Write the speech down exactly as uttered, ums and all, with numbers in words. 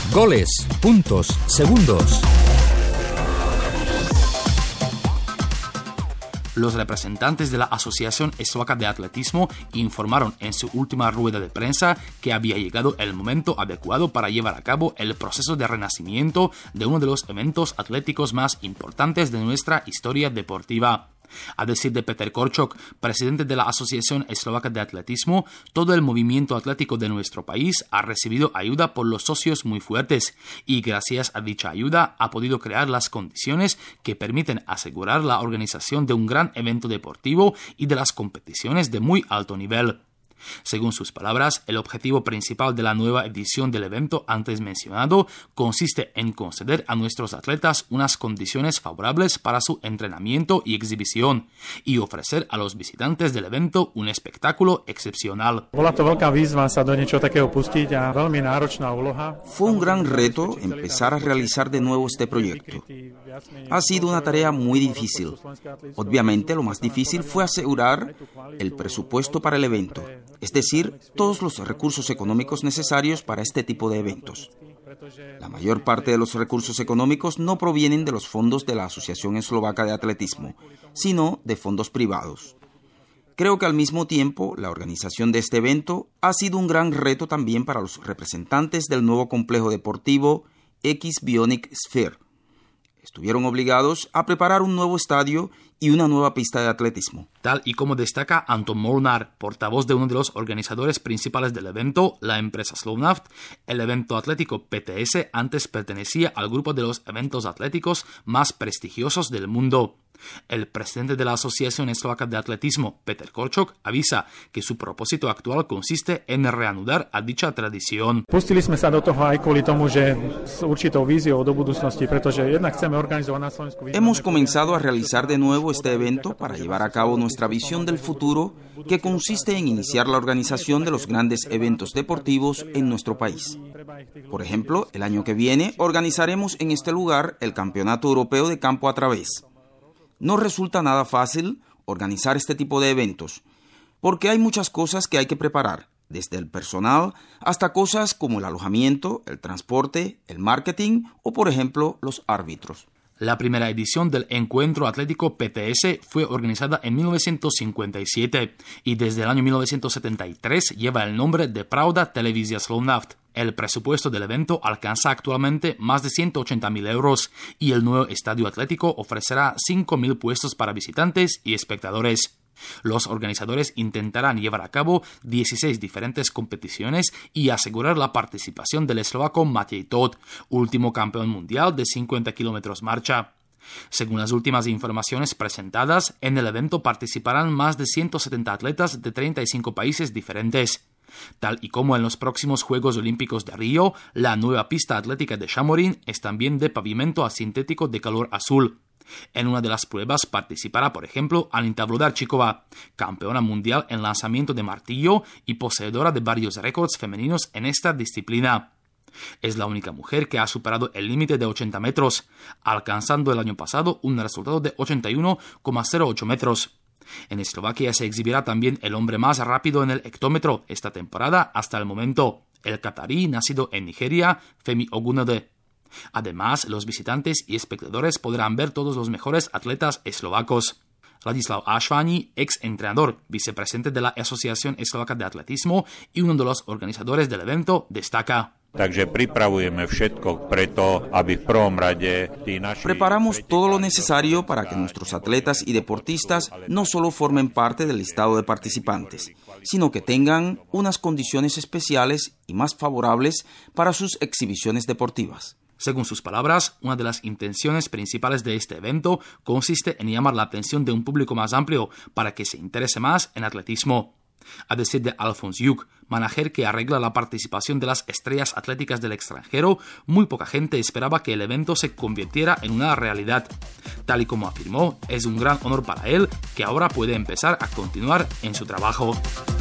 Goles, puntos, segundos. Los representantes de la Asociación Eslovaca de Atletismo informaron en su última rueda de prensa que había llegado el momento adecuado para llevar a cabo el proceso de renacimiento de uno de los eventos atléticos más importantes de nuestra historia deportiva. A decir de Peter Korčok, presidente de la Asociación Eslovaca de Atletismo, todo el movimiento atlético de nuestro país ha recibido ayuda por los socios muy fuertes y gracias a dicha ayuda ha podido crear las condiciones que permiten asegurar la organización de un gran evento deportivo y de las competiciones de muy alto nivel. Según sus palabras, el objetivo principal de la nueva edición del evento antes mencionado consiste en conceder a nuestros atletas unas condiciones favorables para su entrenamiento y exhibición y ofrecer a los visitantes del evento un espectáculo excepcional. Fue un gran reto empezar a realizar de nuevo este proyecto. Ha sido una tarea muy difícil. Obviamente, lo más difícil fue asegurar el presupuesto para el evento, es decir, todos los recursos económicos necesarios para este tipo de eventos. La mayor parte de los recursos económicos no provienen de los fondos de la Asociación Eslovaca de Atletismo, sino de fondos privados. Creo que al mismo tiempo, la organización de este evento ha sido un gran reto también para los representantes del nuevo complejo deportivo X-Bionic Sphere. Estuvieron obligados a preparar un nuevo estadio y una nueva pista de atletismo. Tal y como destaca Anton Molnar, portavoz de uno de los organizadores principales del evento, la empresa Slovnaft, el evento atlético P T S antes pertenecía al grupo de los eventos atléticos más prestigiosos del mundo. El presidente de la Asociación Eslovaca de Atletismo, Peter Korčok, avisa que su propósito actual consiste en reanudar a dicha tradición. Hemos comenzado a realizar de nuevo este evento para llevar a cabo nuestra visión del futuro, que consiste en iniciar la organización de los grandes eventos deportivos en nuestro país. Por ejemplo, el año que viene organizaremos en este lugar el Campeonato Europeo de Campo a Través. No resulta nada fácil organizar este tipo de eventos, porque hay muchas cosas que hay que preparar, desde el personal hasta cosas como el alojamiento, el transporte, el marketing o, por ejemplo, los árbitros. La primera edición del Encuentro Atlético P T S fue organizada en mil novecientos cincuenta y siete y desde el año mil novecientos setenta y tres lleva el nombre de Pravda Televizia Slovnaft. El presupuesto del evento alcanza actualmente más de ciento ochenta mil euros y el nuevo estadio atlético ofrecerá cinco mil puestos para visitantes y espectadores. Los organizadores intentarán llevar a cabo dieciséis diferentes competiciones y asegurar la participación del eslovaco Matej Todt, último campeón mundial de cincuenta kilómetros marcha. Según las últimas informaciones presentadas, en el evento participarán más de ciento setenta atletas de treinta y cinco países diferentes. Tal y como en los próximos Juegos Olímpicos de Río, la nueva pista atlética de Šamorín es también de pavimento asintético de color azul. En una de las pruebas participará, por ejemplo, Anita Vlodarčíková, campeona mundial en lanzamiento de martillo y poseedora de varios récords femeninos en esta disciplina. Es la única mujer que ha superado el límite de ochenta metros, alcanzando el año pasado un resultado de ochenta y uno coma cero ocho metros. En Eslovaquia se exhibirá también el hombre más rápido en el hectómetro esta temporada hasta el momento, el catarí nacido en Nigeria, Femi Ogunade. Además, los visitantes y espectadores podrán ver todos los mejores atletas eslovacos. Ladislav Ašváni, ex entrenador, vicepresidente de la Asociación Eslovaca de Atletismo y uno de los organizadores del evento, destaca. Preparamos todo lo necesario para que nuestros atletas y deportistas no solo formen parte del listado de participantes, sino que tengan unas condiciones especiales y más favorables para sus exhibiciones deportivas. Según sus palabras, una de las intenciones principales de este evento consiste en llamar la atención de un público más amplio para que se interese más en atletismo. A decir de Alfons Juk, manager que arregla la participación de las estrellas atléticas del extranjero, muy poca gente esperaba que el evento se convirtiera en una realidad. Tal y como afirmó, es un gran honor para él que ahora puede empezar a continuar en su trabajo.